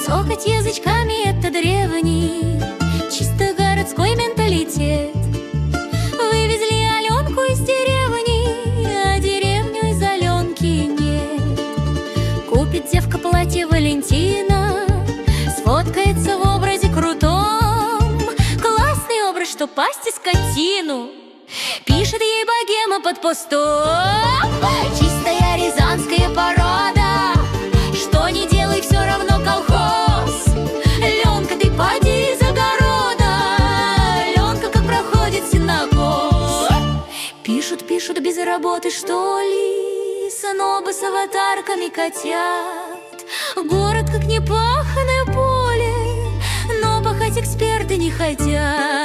Цокать язычками — это древний, чисто городской менталитет. Вывезли Аленку из деревни, а деревню из Аленки нет. Купит девка платье Валентина, сфоткается в образе крутом. Классный образ, что пасти скотину. Пишет ей богема под постом: чистая рязанская порода, что не делай, все равно колхоз. Ленка, ты поди из огорода, Ленка, как проходит сенокос. Пишут без работы, что ли, снобы с аватарками котят. Город как непаханное поле, но пахать эксперты не хотят.